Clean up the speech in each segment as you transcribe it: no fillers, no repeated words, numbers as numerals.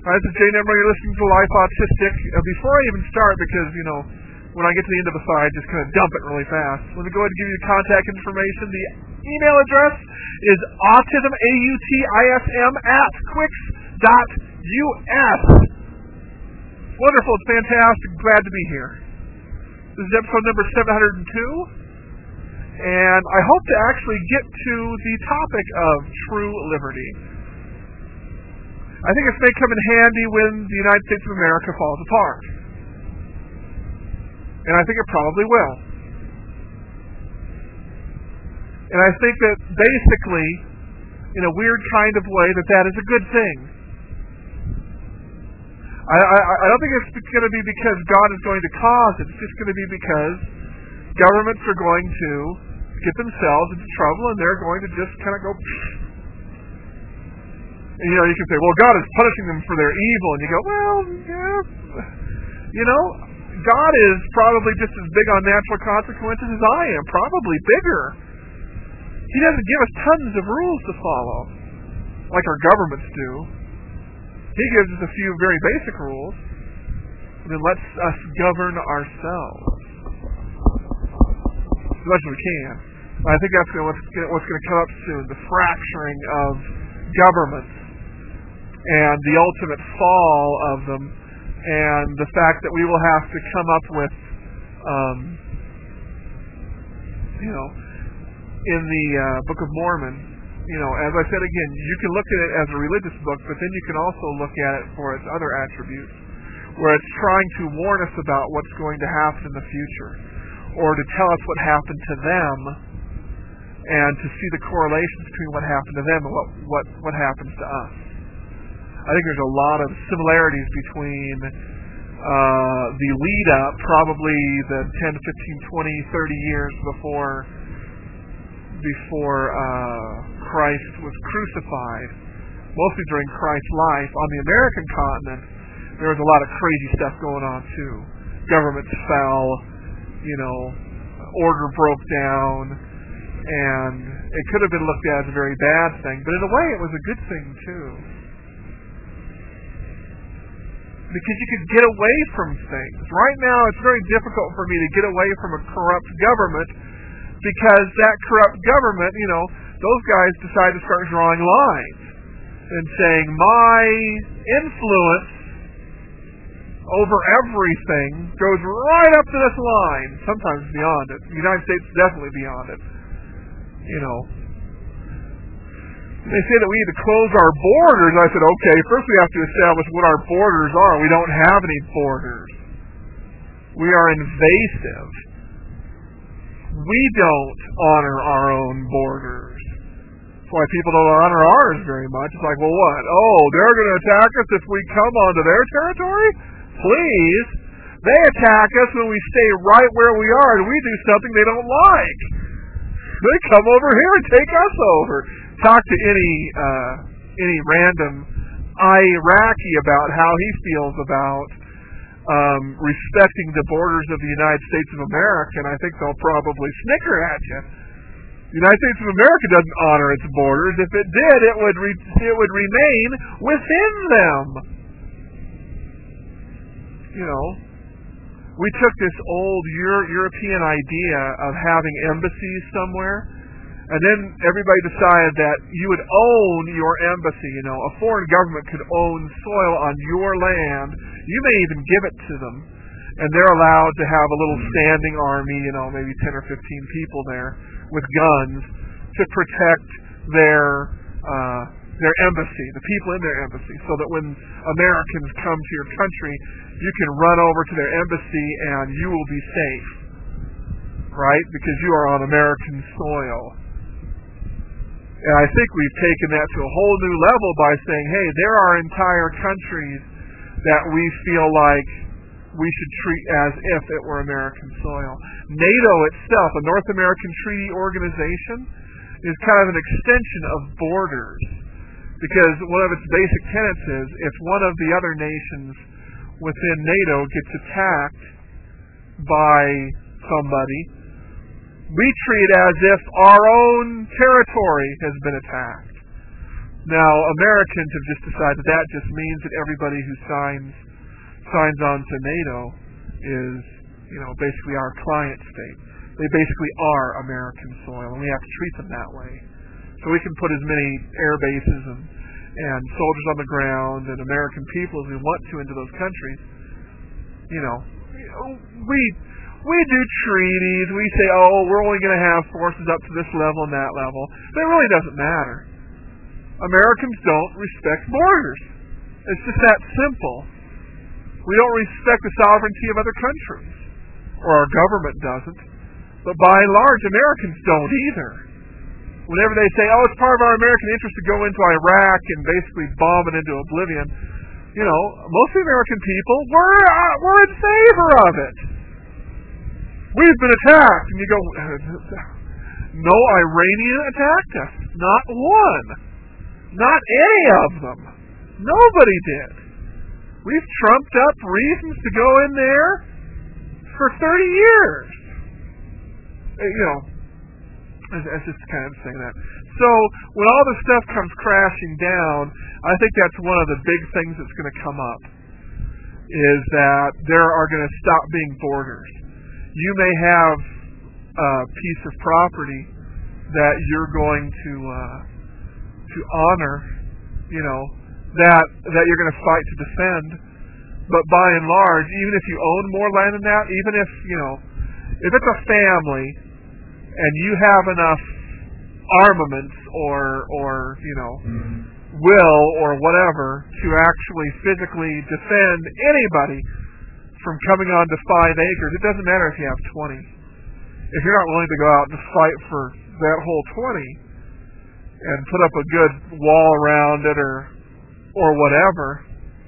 Hi, this is Jay Nemmer. You're listening to Life Autistic. Before I even start, because, when I get to the end of a side, I just kind of dump it really fast. Let me go ahead and give you the contact information. The email address is autism, AUTISM, @quicks.us. Wonderful. It's fantastic. Glad to be here. This is episode number 702. And I hope to actually get to the topic of true liberty. I think this may come in handy when the United States of America falls apart. And I think it probably will. And I think that basically, in a weird kind of way, that is a good thing. I don't think it's going to be because God is going to cause it. It's just going to be because governments are going to get themselves into trouble, and they're going to just kind of go. And, you can say, well, God is punishing them for their evil, and you go, well, yeah, God is probably just as big on natural consequences as I am, probably bigger. He doesn't give us tons of rules to follow, like our governments do. He gives us a few very basic rules, and then lets us govern ourselves as much as we can. I think that's what's going to come up soon, the fracturing of governments and the ultimate fall of them, and the fact that we will have to come up with, in the Book of Mormon, as I said again, you can look at it as a religious book, but then you can also look at it for its other attributes, where it's trying to warn us about what's going to happen in the future, or to tell us what happened to them, and to see the correlations between what happened to them and what happens to us. I think there's a lot of similarities between the lead-up, probably the 10, 15, 20, 30 years before Christ was crucified, mostly during Christ's life. On the American continent, there was a lot of crazy stuff going on, too. Governments fell, order broke down, and it could have been looked at as a very bad thing, but in a way it was a good thing, too. Because you could get away from things. Right now, it's very difficult for me to get away from a corrupt government, because that corrupt government, those guys decide to start drawing lines and saying, my influence over everything goes right up to this line, sometimes beyond it. The United States is definitely beyond it. They say that we need to close our borders. I said, okay, first we have to establish what our borders are. We don't have any borders. We are invasive. We don't honor our own borders. That's why people don't honor ours very much. It's like, well, what? Oh, they're going to attack us if we come onto their territory? Please. They attack us when we stay right where we are and we do something they don't like. They come over here and take us over. Talk to any random Iraqi about how he feels about respecting the borders of the United States of America, and I think they'll probably snicker at you. The United States of America doesn't honor its borders. If it did, it would remain within them. We took this old European idea of having embassies somewhere, and then everybody decided that you would own your embassy. A foreign government could own soil on your land. You may even give it to them, and they're allowed to have a little standing army, maybe 10 or 15 people there with guns to protect their embassy, the people in their embassy, so that when Americans come to your country, you can run over to their embassy and you will be safe, right? Because you are on American soil. And I think we've taken that to a whole new level by saying, hey, there are entire countries that we feel like we should treat as if it were American soil. NATO itself, a North American Treaty Organization, is kind of an extension of borders, because one of its basic tenets is if one of the other nations within NATO gets attacked by somebody, we treat it as if our own territory has been attacked. Now, Americans have just decided that just means that everybody who signs on to NATO is, basically our client state. They basically are American soil, and we have to treat them that way. So we can put as many air bases and soldiers on the ground and American people as we want to into those countries. We do treaties. We say, we're only going to have forces up to this level and that level. But it really doesn't matter. Americans don't respect borders. It's just that simple. We don't respect the sovereignty of other countries, or our government doesn't. But by and large, Americans don't either. Whenever they say, it's part of our American interest to go into Iraq and basically bomb it into oblivion, most of the American people were in favor of it. We've been attacked. And you go, no Iranian attacked us. Not one. Not any of them. Nobody did. We've trumped up reasons to go in there for 30 years. It's just kind of saying that. So when all this stuff comes crashing down, I think that's one of the big things that's going to come up, is that there are going to stop being borders. You may have a piece of property that you're going to honor, that you're going to fight to defend. But by and large, even if you own more land than that, even if it's a family and you have enough armaments or will or whatever to actually physically defend anybody from coming onto 5 acres, it doesn't matter if you have 20. If you're not willing to go out and fight for that whole 20 and put up a good wall around it or whatever,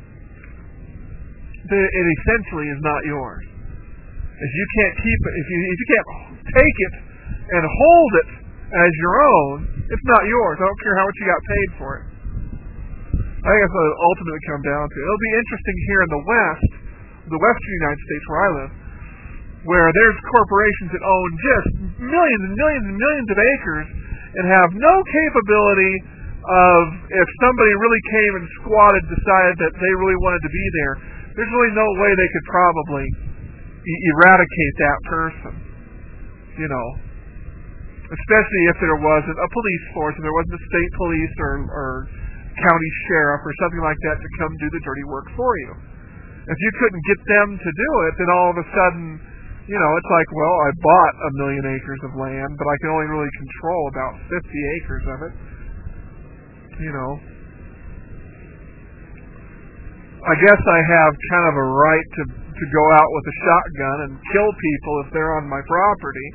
it essentially is not yours. If you can't keep it, if you can't take it and hold it as your own, it's not yours. I don't care how much you got paid for it. I think that's what it ultimately comes down to. It'll be interesting here in the western United States where I live, where there's corporations that own just millions and millions and millions of acres and have no capability of, if somebody really came and squatted, decided that they really wanted to be there, there's really no way they could probably eradicate that person, especially if there wasn't a police force, if there wasn't a state police or county sheriff or something like that to come do the dirty work for you. If you couldn't get them to do it, then all of a sudden, it's like, well, I bought 1 million acres of land, but I can only really control about 50 acres of it. I guess I have kind of a right to go out with a shotgun and kill people if they're on my property.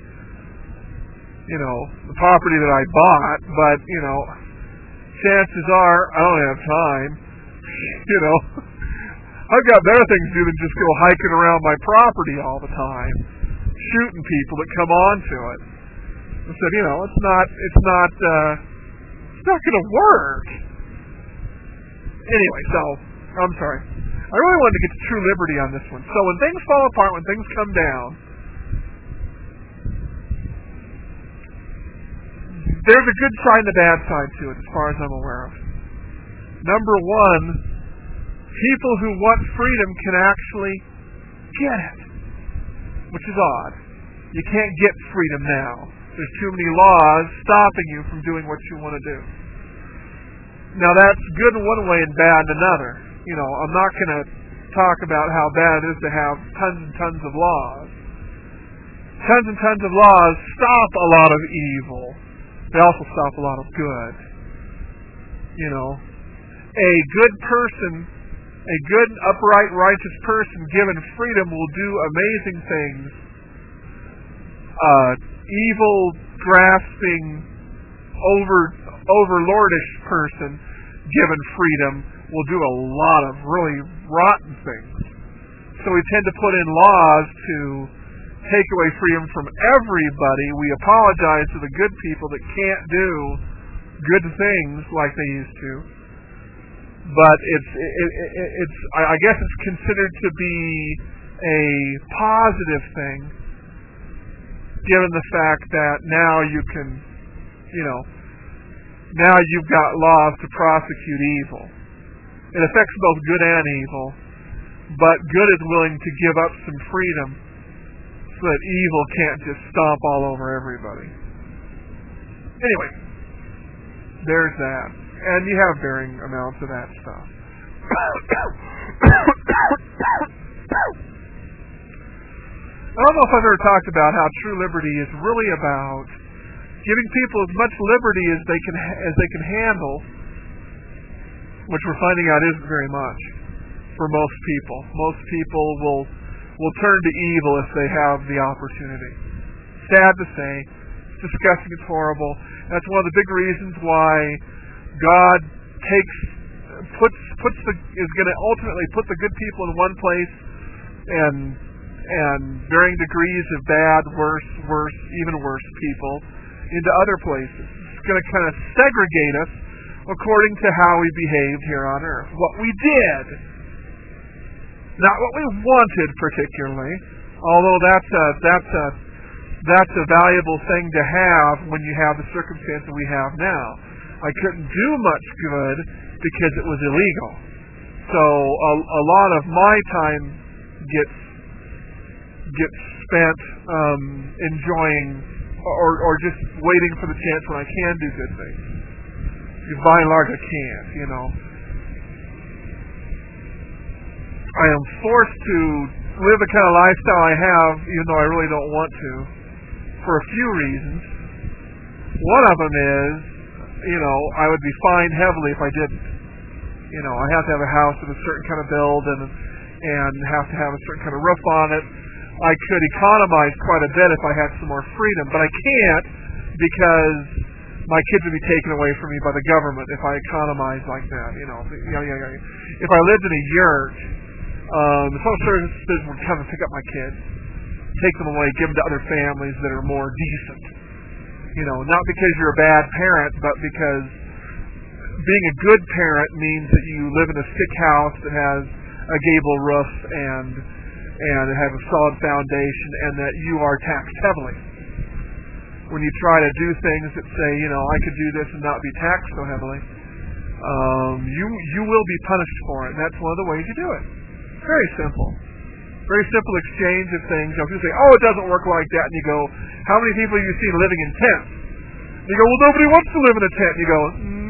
The property that I bought, but, chances are I don't have time. I've got better things to do than just go hiking around my property all the time, shooting people that come onto it. I said, it's not going to work. Anyway, so I'm sorry. I really wanted to get to true liberty on this one. So when things fall apart, when things come down, there's a good side and a bad side to it, as far as I'm aware of. Number one, people who want freedom can actually get it, which is odd. You can't get freedom now. There's too many laws stopping you from doing what you want to do. Now that's good in one way and bad in another. I'm not going to talk about how bad it is to have tons and tons of laws. Tons and tons of laws stop a lot of evil. They also stop a lot of good. A good person, a good, upright, righteous person given freedom will do amazing things. Evil, grasping, overlordish person given freedom will do a lot of really rotten things. So we tend to put in laws to take away freedom from everybody. We apologize to the good people that can't do good things like they used to. But it's I guess it's considered to be a positive thing, given the fact that now you can, now you've got laws to prosecute evil. It affects both good and evil, but good is willing to give up some freedom so that evil can't just stomp all over everybody. Anyway, there's that. And you have varying amounts of that stuff. I don't know if I've ever talked about how true liberty is really about giving people as much liberty as they can handle, which we're finding out isn't very much for most people. Most people will turn to evil if they have the opportunity. Sad to say, it's disgusting, it's horrible. That's one of the big reasons why God is going to ultimately put the good people in one place and varying degrees of bad, worse, even worse people into other places. It's going to kind of segregate us according to how we behaved here on earth. What we did, not what we wanted particularly, although that's a valuable thing to have when you have the circumstance that we have now. I couldn't do much good because it was illegal. So a lot of my time gets spent enjoying or just waiting for the chance when I can do good things. Because by and large I can't, I am forced to live the kind of lifestyle I have, even though I really don't want to, for a few reasons. One of them is, I would be fined heavily if I didn't. I have to have a house with a certain kind of build and have to have a certain kind of roof on it. I could economize quite a bit if I had some more freedom, but I can't because my kids would be taken away from me by the government if I economize like that. If I lived in a yurt, the social services would come and pick up my kids, take them away, give them to other families that are more decent. Not because you're a bad parent, but because being a good parent means that you live in a sick house that has a gable roof and it has a solid foundation, and that you are taxed heavily. When you try to do things that say, I could do this and not be taxed so heavily, you will be punished for it, and that's one of the ways you do it. Very simple. Very simple exchange of things. People say, it doesn't work like that, and you go, how many people have you seen living in tents? And you go, well, nobody wants to live in a tent. And you go,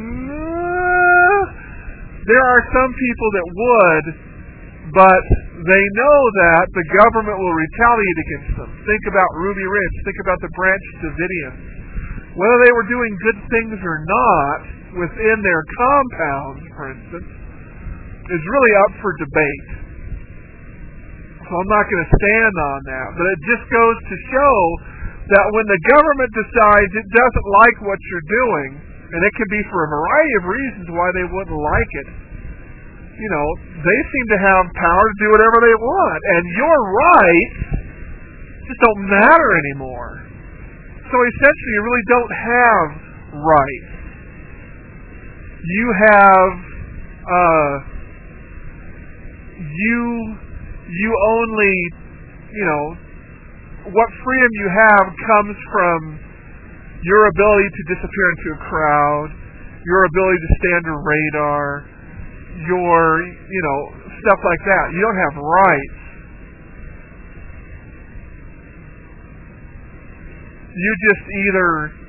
there are some people that would, but they know that the government will retaliate against them. Think about Ruby Ridge. Think about the Branch Davidians. Whether they were doing good things or not within their compounds, for instance, is really up for debate. So I'm not going to stand on that. But it just goes to show that when the government decides it doesn't like what you're doing, and it can be for a variety of reasons why they wouldn't like it, they seem to have power to do whatever they want. And your rights just don't matter anymore. So essentially you really don't have rights. You have, you only, what freedom you have comes from your ability to disappear into a crowd, your ability to stand a radar, your, stuff like that. You don't have rights. You just either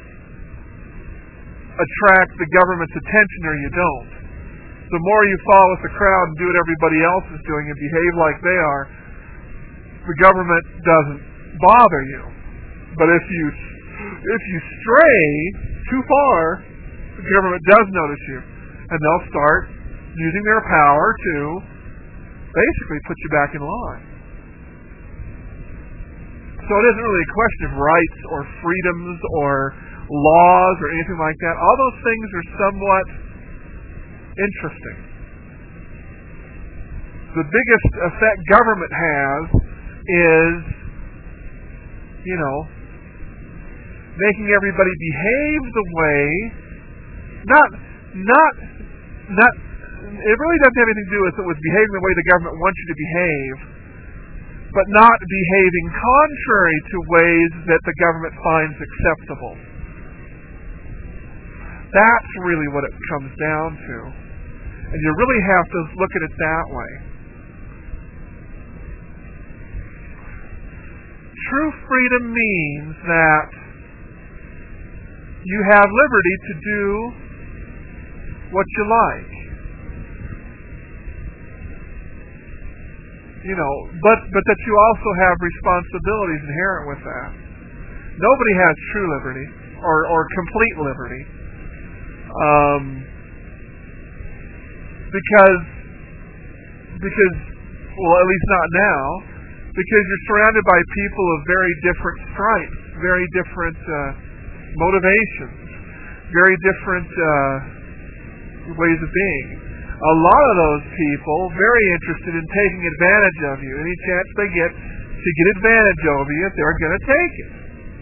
attract the government's attention or you don't. The more you follow with the crowd and do what everybody else is doing and behave like they are, the government doesn't bother you. But if you stray too far, the government does notice you, and they'll start using their power to basically put you back in line. So it isn't really a question of rights or freedoms or laws or anything like that. All those things are somewhat interesting. The biggest effect government has is, making everybody behave the way, it really doesn't have anything to do with behaving the way the government wants you to behave, but not behaving contrary to ways that the government finds acceptable. That's really what it comes down to. And you really have to look at it that way. True freedom means that you have liberty to do what you like. But that you also have responsibilities inherent with that. Nobody has true liberty or complete liberty. Because well, at least not now, because you're surrounded by people of very different stripes, very different motivations, very different ways of being. A lot of those people very interested in taking advantage of you. Any chance they get to get advantage of you, they're going to take it.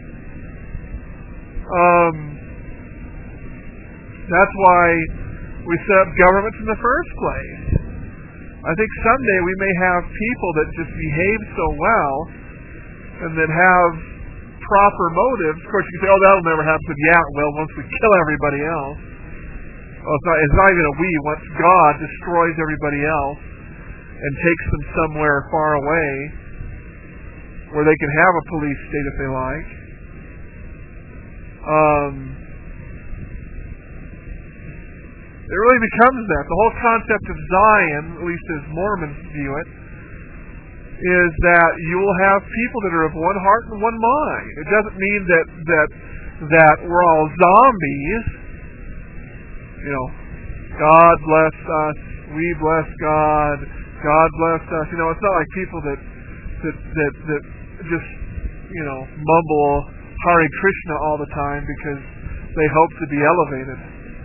That's why we set up governments in the first place. I think someday we may have people that just behave so well and that have proper motives. Of course, you can say, oh, that'll never happen. Yeah, well, once we kill everybody else. Well, it's not even a we. Once God destroys everybody else and takes them somewhere far away where they can have a police state if they like. It really becomes that. The whole concept of Zion, at least as Mormons view it, is that you will have people that are of one heart and one mind. It doesn't mean that we're all zombies. God bless us, we bless God, God bless us. It's not like people that just mumble Hare Krishna all the time because they hope to be elevated.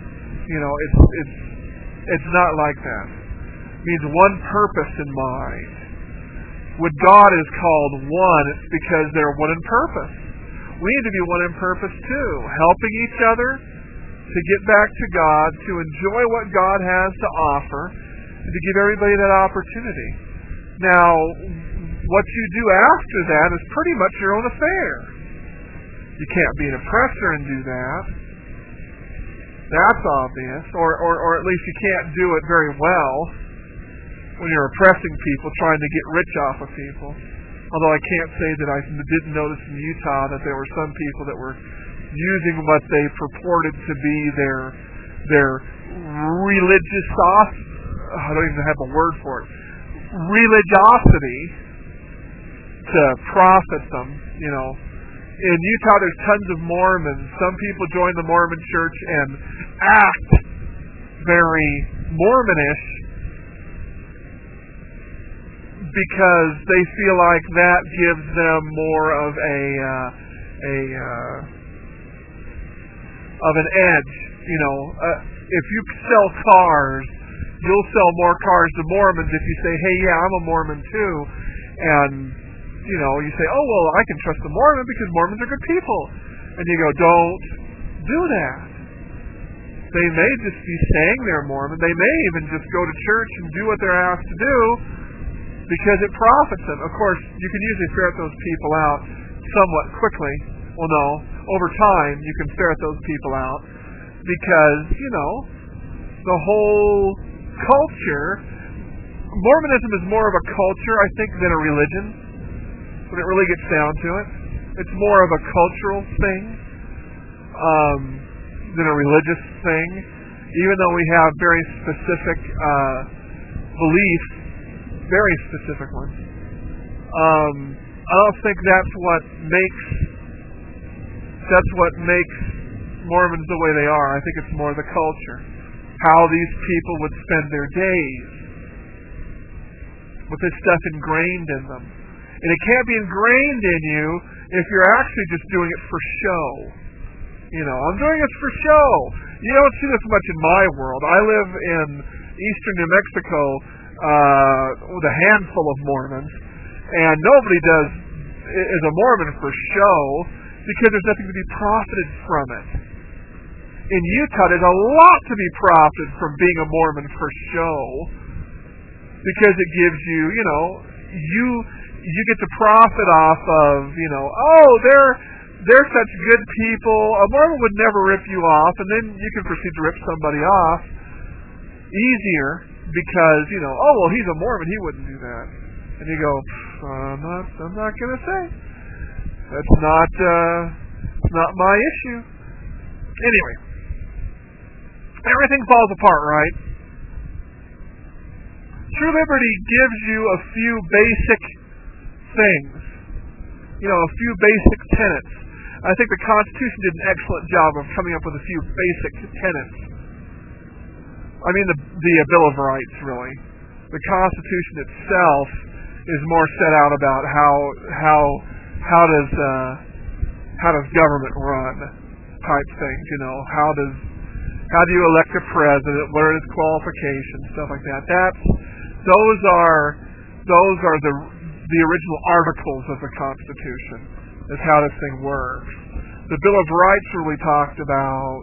It's not like that. It means one purpose in mind. When God is called one, it's because they're one in purpose. We need to be one in purpose too, helping each other to get back to God, to enjoy what God has to offer, and to give everybody that opportunity. Now, what you do after that is pretty much your own affair. You can't be an oppressor and do that. That's obvious. Or at least you can't do it very well when you're oppressing people, trying to get rich off of people. Although I can't say that I didn't notice in Utah that there were some people that were using what they purported to be their religious, I don't even have a word for it, religiosity to profit them, In Utah, there's tons of Mormons. Some people join the Mormon church and act very Mormonish because they feel like that gives them more of an edge. If you sell cars, you'll sell more cars to Mormons if you say, hey, yeah, I'm a Mormon too. And you say, oh, well, I can trust the Mormon because Mormons are good people. And you go, don't do that. They may just be saying they're Mormon. They may even just go to church and do what they're asked to do because it profits them. Of course, you can usually ferret those people out somewhat quickly. Well, no, over time you can ferret those people out because, the whole culture, Mormonism is more of a culture, I think, than a religion. When it really gets down to it, it's more of a cultural thing than a religious thing. Even though we have very specific beliefs, very specific ones, I don't think that's what makes Mormons the way they are. I think it's more the culture, how these people would spend their days with this stuff ingrained in them. And it can't be ingrained in you if you're actually just doing it for show. I'm doing it for show. You don't see this much in my world. I live in eastern New Mexico with a handful of Mormons, and nobody is a Mormon for show because there's nothing to be profited from it. In Utah, there's a lot to be profited from being a Mormon for show because it gives you, you get to profit off of, they're such good people. A Mormon would never rip you off, and then you can proceed to rip somebody off easier because, oh, well, he's a Mormon, he wouldn't do that. And you go, I'm not going to say. That's not my issue. Anyway, everything falls apart, right? True liberty gives you a few basic things, a few basic tenets. I think the Constitution did an excellent job of coming up with a few basic tenets. I mean, the Bill of Rights, really. The Constitution itself is more set out about how does government run type things. How do you elect a president? What are his qualifications? Stuff like that. Those are the original articles of the Constitution. Is how this thing works. The Bill of Rights really talked about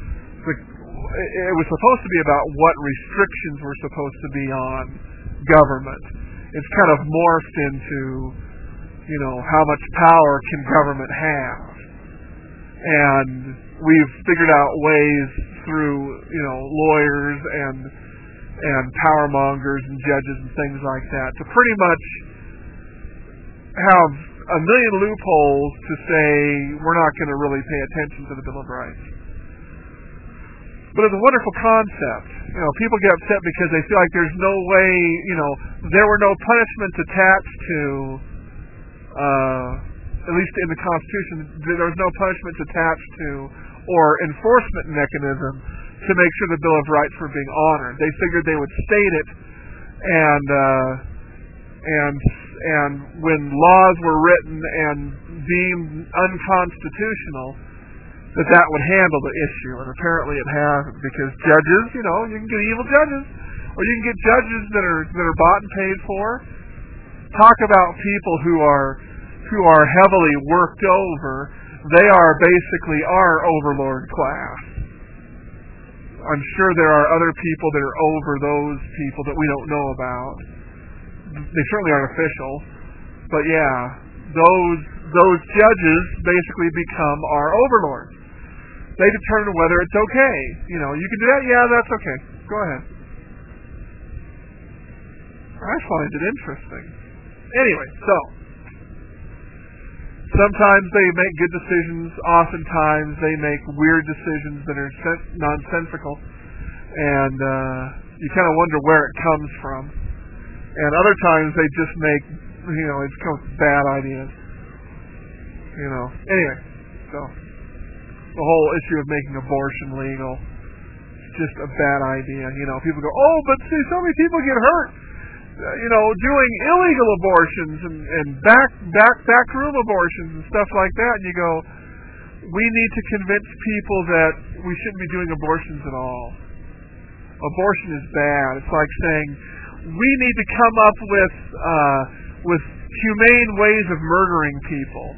it was supposed to be about what restrictions were supposed to be on government. It's kind of morphed into, how much power can government have. And we've figured out ways through, lawyers and power mongers and judges and things like that to pretty much have a million loopholes to say we're not going to really pay attention to the Bill of Rights. But it's a wonderful concept. People get upset because they feel like there's no way, there were no punishments attached to, at least in the Constitution, there was no punishments attached to or enforcement mechanism to make sure the Bill of Rights were being honored. They figured they would state it and when laws were written and deemed unconstitutional, that would handle the issue. And apparently it hasn't, because judges, you can get evil judges, or you can get judges that are bought and paid for. Talk about people who are heavily worked over. They are basically our overlord class. I'm sure there are other people that are over those people that we don't know about. They certainly aren't official, but yeah, those judges basically become our overlords. They determine whether it's okay. You can do that. Yeah, that's okay. Go ahead. I find it interesting. Anyway, so sometimes they make good decisions. Oftentimes they make weird decisions that are nonsensical, and you kind of wonder where it comes from. And other times they just make, it just comes with bad ideas. Anyway, so the whole issue of making abortion legal is just a bad idea. People go, oh, but see, so many people get hurt, doing illegal abortions and backroom abortions and stuff like that. And you go, we need to convince people that we shouldn't be doing abortions at all. Abortion is bad. It's like saying we need to come up with humane ways of murdering people.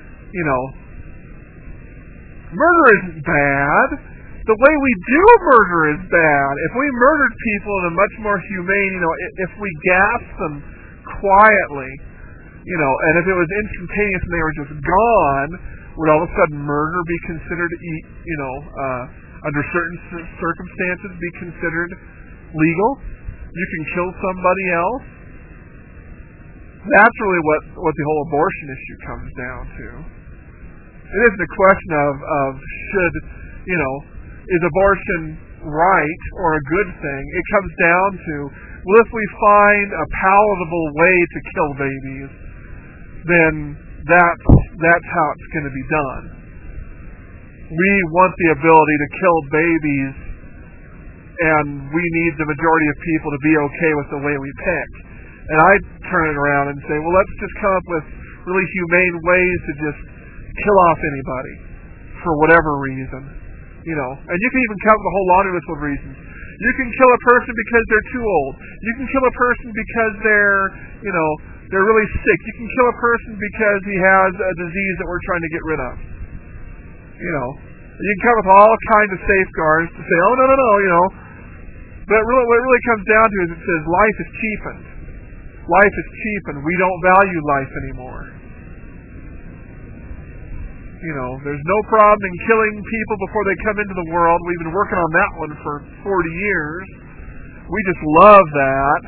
Murder isn't bad. The way we do murder is bad. If we murdered people in a much more humane, if we gassed them quietly, and if it was instantaneous and they were just gone, would all of a sudden murder be considered, under certain circumstances, be considered legal? You can kill somebody else? That's really what the whole abortion issue comes down to. It isn't a question of should, is abortion right or a good thing? It comes down to, well, if we find a palatable way to kill babies, then that's how it's going to be done. We want the ability to kill babies, and we need the majority of people to be okay with the way we pick. And I turn it around and say, well, let's just come up with really humane ways to just kill off anybody for whatever reason. And you can even come up with a whole laundry list of reasons. You can kill a person because they're too old. You can kill a person because they're really sick. You can kill a person because he has a disease that we're trying to get rid of. You can come up with all kinds of safeguards to say, oh, no. But really, what it really comes down to is it says life is cheapened. Life is cheapened. We don't value life anymore. There's no problem in killing people before they come into the world. We've been working on that one for 40 years. We just love that.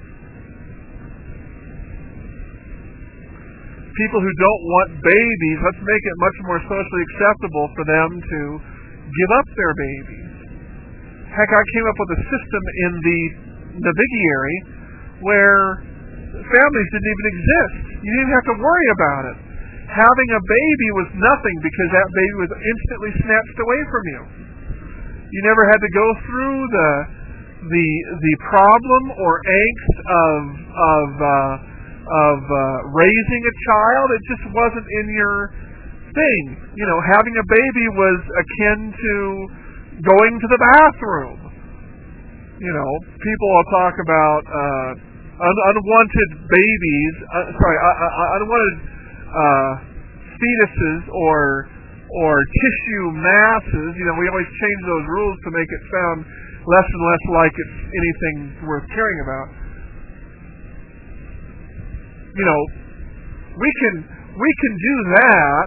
People who don't want babies, let's make it much more socially acceptable for them to give up their babies. Heck, I came up with a system in the Navigary where families didn't even exist. You didn't have to worry about it. Having a baby was nothing because that baby was instantly snatched away from you. You never had to go through the problem or angst of raising a child. It just wasn't in your thing. Having a baby was akin to going to the bathroom. People will talk about unwanted babies. Unwanted fetuses or tissue masses. We always change those rules to make it sound less and less like it's anything worth caring about. We can do that.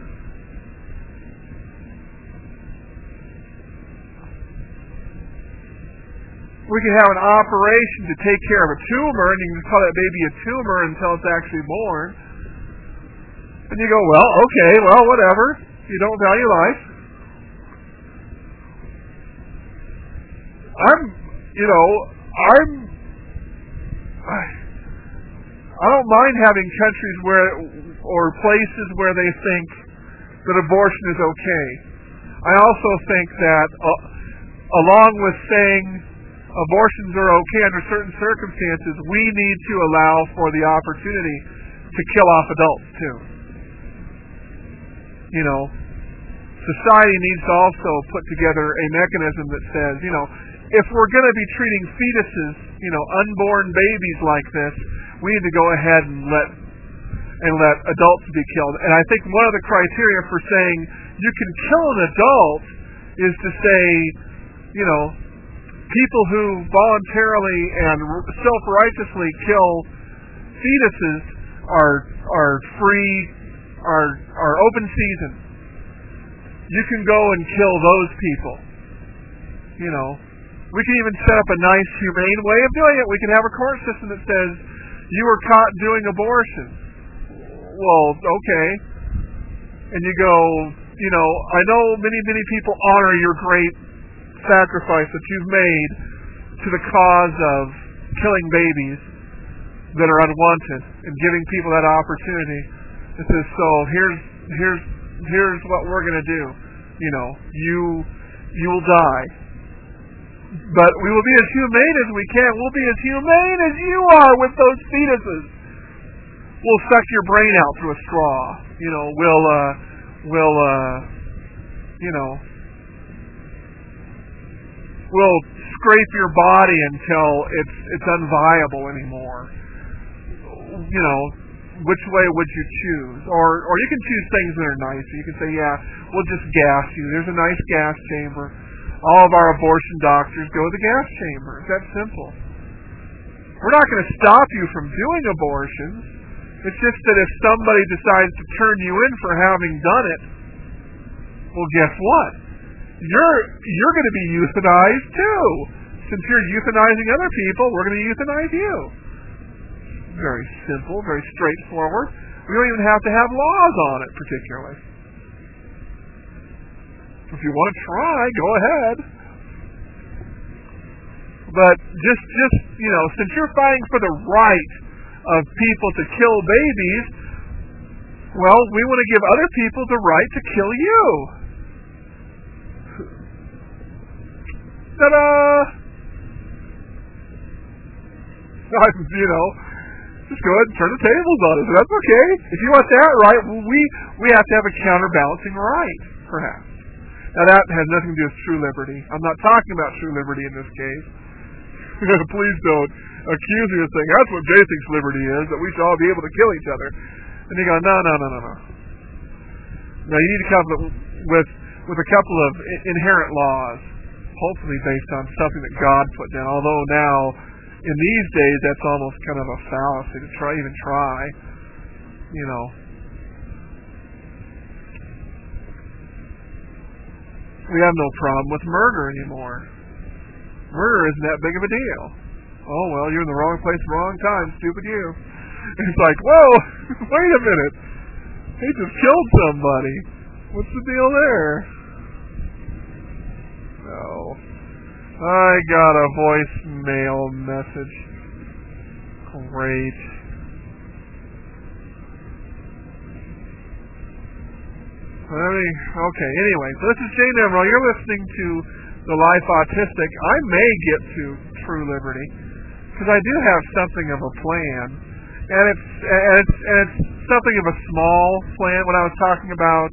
We can have an operation to take care of a tumor, and you can call that baby a tumor until it's actually born. And you go, well, okay, whatever. You don't value life. I don't mind having countries or places where they think that abortion is okay. I also think that, along with saying abortions are okay under certain circumstances, we need to allow for the opportunity to kill off adults too. Society needs to also put together a mechanism that says, if we're going to be treating fetuses, unborn babies like this, we need to go ahead and let adults be killed. And I think one of the criteria for saying you can kill an adult is to say, people who voluntarily and self-righteously kill fetuses are free, are open season. You can go and kill those people. We can even set up a nice, humane way of doing it. We can have a court system that says, you were caught doing abortion. Well, okay. And you go, I know many people honor your great sacrifice that you've made to the cause of killing babies that are unwanted and giving people that opportunity. It says, so here's what we're going to do. You will die. But we will be as humane as we can. We'll be as humane as you are with those fetuses. We'll suck your brain out through a straw. We'll scrape your body until it's unviable anymore. Which way would you choose? Or you can choose things that are nice. You can say, yeah, we'll just gas you. There's a nice gas chamber. All of our abortion doctors go to the gas chamber. It's that simple. We're not going to stop you from doing abortions. It's just that if somebody decides to turn you in for having done it, well, guess what? You're going to be euthanized too. Since you're euthanizing other people, we're going to euthanize you. Very simple, very straightforward. We don't even have to have laws on it particularly. If you want to try, go ahead. But just since you're fighting for the right of people to kill babies, well, we want to give other people the right to kill you. Ta-da! Just go ahead and turn the tables on us. That's okay. If you want that right, we have to have a counterbalancing right, perhaps. Now that has nothing to do with true liberty. I'm not talking about true liberty in this case. Please don't accuse me of saying that's what Jay thinks liberty is, that we should all be able to kill each other. And you go, no. Now you need to come with a couple of inherent laws, hopefully based on something that God put down. Although now, in these days, that's almost kind of a fallacy to even try. We have no problem with murder anymore. Murder isn't that big of a deal. Oh, well, you're in the wrong place, wrong time, stupid you. And it's like, whoa, wait a minute. He just killed somebody. What's the deal there? No. I got a voicemail message. Great. Okay, anyway, so this is Jane Emerald. You're listening to The Life Autistic. I may get to True Liberty, because I do have something of a plan. And it's something of a small plan. When I was talking about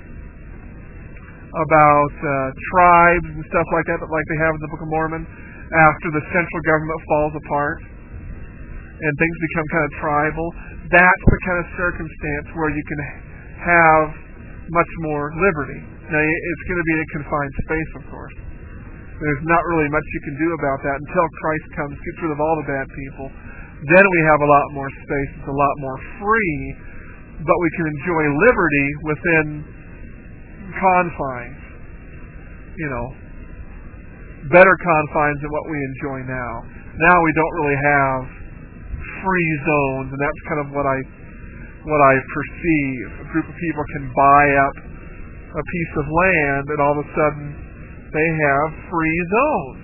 tribes and stuff like that, like they have in the Book of Mormon, after the central government falls apart and things become kind of tribal, that's the kind of circumstance where you can have much more liberty. Now, it's going to be in a confined space, of course. There's not really much you can do about that until Christ comes, gets rid of all the bad people. Then we have a lot more space. It's a lot more free, but we can enjoy liberty within confines. You know, better confines than what we enjoy now. Now we don't really have free zones, and that's kind of what I perceive. A group of people can buy up a piece of land, and all of a sudden they have free zones.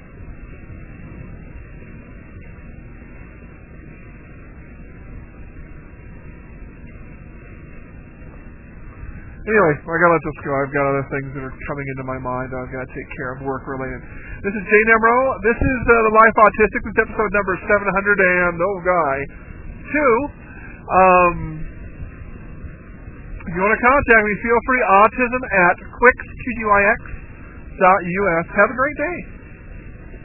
Anyway, I gotta let this go. I've got other things that are coming into my mind I've got to take care of, work related. This is Jane Emerald. This is The Life Autistic. This is episode number 700 and if you want to contact me, feel free. Autism at quix.us. Have a great day.